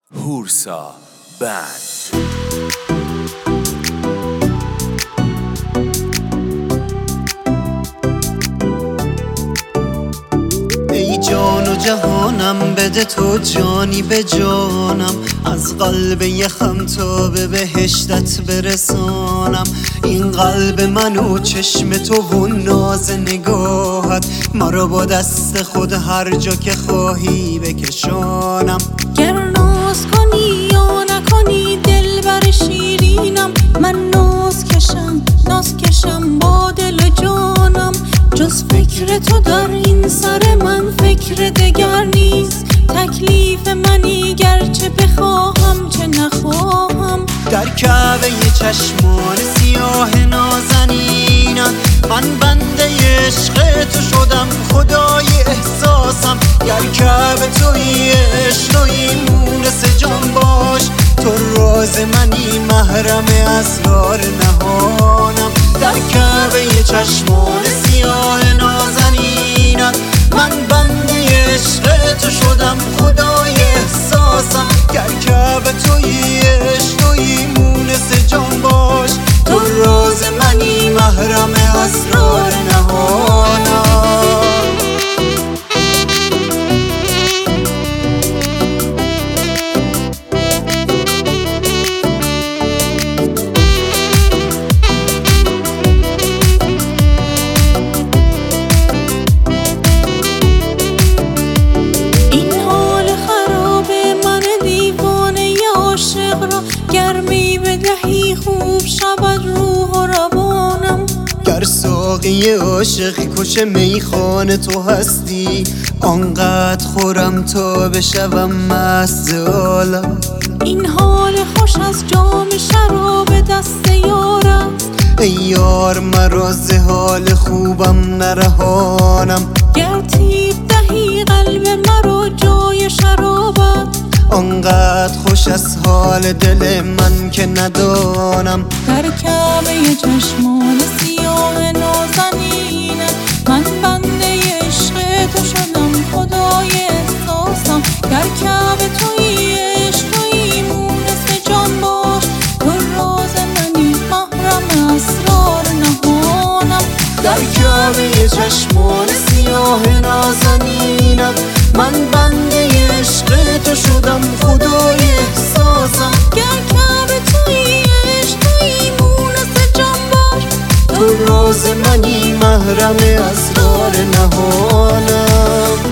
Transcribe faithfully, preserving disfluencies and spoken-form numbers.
هورسا بند. ای جان و جهانم بده تو جانی به جانم، از قلب یخم تا به بهشتت برسانم. این قلب من و چشم تو و ناز نگاهت، مرا با دست خود هر جا که خواهی بکشانم. گر ناز کنی یا نکنی دلبر شیرینم، من ناز کشم ناز کشم با دل و جانم. جز فکر تو در این سر من فکر دگر نیست، تکلیف منی گرچه بخواهم چه نخواهم. در کعبه چشمان سیاه نازنینم، من بنده عشق تو شدم خدای احساسم. گر کعبه توی عشق توی مونس جان باش، تو راز منی محرم اسرار نهانم. در کعبه چشمان سیاه نازنینم، من بنده عشق تو شدم خدای احساسم. گر کعبه توی عشق توی مونس جان باش، تو راز منی محرم اسرار نهانم. گرمی بدهی خوب شود روح و روانم. گر ساقی عاشقی کش میخانه تو هستی، آنقدر خورم تا بشوم مست عالم. این حال خوش از جام شراب دست یار است، ای یار مرا ز حال خوبم نرهانم. گر تیب دهی قلب مرا جای شرابت، آنقدر خوش از حال دل من که ندانم. در کعبه چشمان سیاه نازنینم، من بنده عشق تو شدم خدای احساسم. در کعبه توی عشق توی مونس جان باش، تو راز منی محرم اسرار نهانم. در کعبه چشمان سیاه نازنینم، من بنده عشق تو شدم خدای احساسم. گر کعبه توی عشق توی مونس جان باش، تو راز منی محرم اسرار نهانم.